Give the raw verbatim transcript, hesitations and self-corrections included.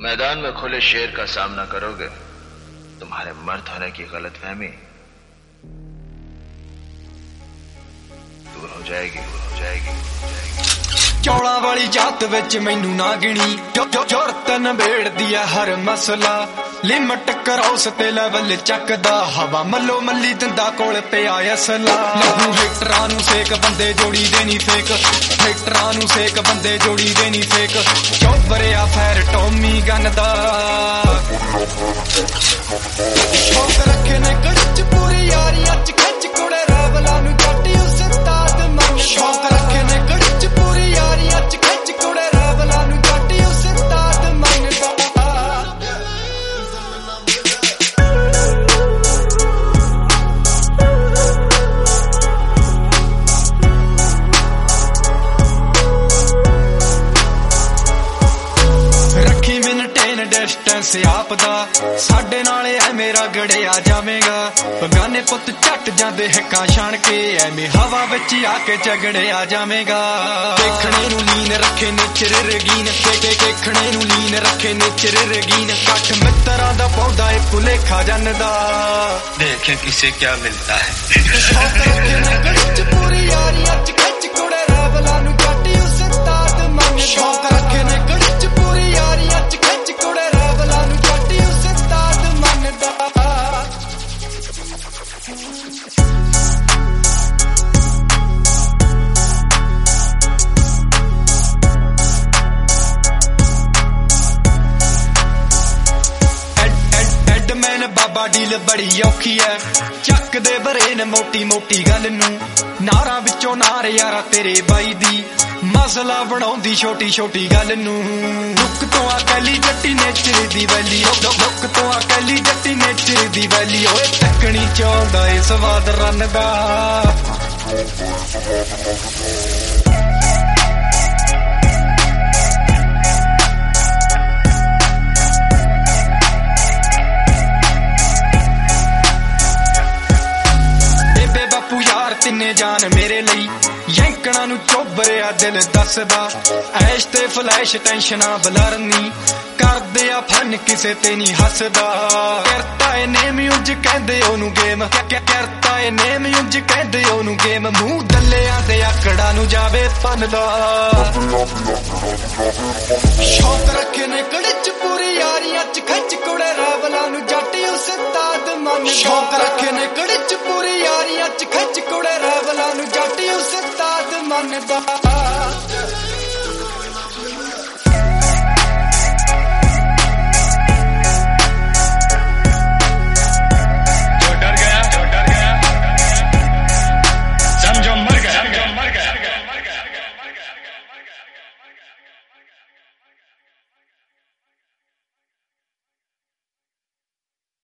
मैदान में खुले शेर का सामना करोगे, तुम्हारे मर्द होने की गलतफहमी दूर हो जाएगी, दूर हो जाएगी, दूर हो जाएगी। चौड़ा वाली जात विच मैनू ना गिणी, जुरत नबेड़दी है हर मसला, लिमट क्रॉस ते लेवल चकदा, हवा मलो मली दंदा कोल पिया असला। लहू हेटरां नू सेक बंदे जोड़ी देनी फेक, हेटरां नू सेक बंदे जोड़ी देनी फेक, चौबरिया फैर टॉमी गन दा। शौक रखे ने गच पूरी यारियां च खिच कुड़े रावला नू जट्टी उस्ताद मन। शौक रखे ने गच पूरी यारियां च खिच कुड़े रावला नू जट्टी उस्ताद मन दा। डिस्टेंस आपदा साडे नाले ऐ मेरा गड़िया जावेगा, बगाने पुत झट जांदे हिक्का छाण के, ऐवें हवा विच आके झगड़े आ जावेगा। देखने नू लीन रखे नेचर रगीन, के देखने नू लीन रखे नेचर रगीन, कठ मित्रां दा पौधा ए भुलेखा जनदा, देखें किसे क्या मिलता है। पूरी यारियां च खिच कुड़े रावला नू जट्टी उस्ताद मन। शौक रखे ने गच पूरी यारियां च खिच कुड़े रावला नू जट्टी उस्ताद मन दा। एडमैन बाबा डील बड़ी औखी है, चक दे बरे ने मोटी मोटी गल नू, नारा विचों नार यारा तेरे बाई दी, मसला बनाउंदी छोटी छोटी गल नू। दुख तो आ कैली जट्टी नेचर दी वैली, दुख तो आ कैली जट्टी नेचर दी वैली, ओए तकनी चाहुंदा ए स्वाद रन दा। बेबे बापू यार तिन्ने जान मेरे लई, यंकणा नू चोबरिया दिल दसदा, ऐश ते फ्लैश टेंशना बलरनी, करदे आ फन किसे ते नी हसदा। करता ए नेम यूज कहंदे ओनू गेम, करता ए नेम यूज कहंदे ओनू गेम, मूंह दल्लियां ते आकड़ा नू जावे पनदा। शौक रखे ने गड़च पूरी यारियां च खिच कुड़े रावला नू जट्टी उस्ताद मन। शौक रखे ने गड़च पूरी यारियां च खिच कुड़े रावला नू जट्टी उस्ताद मन दा।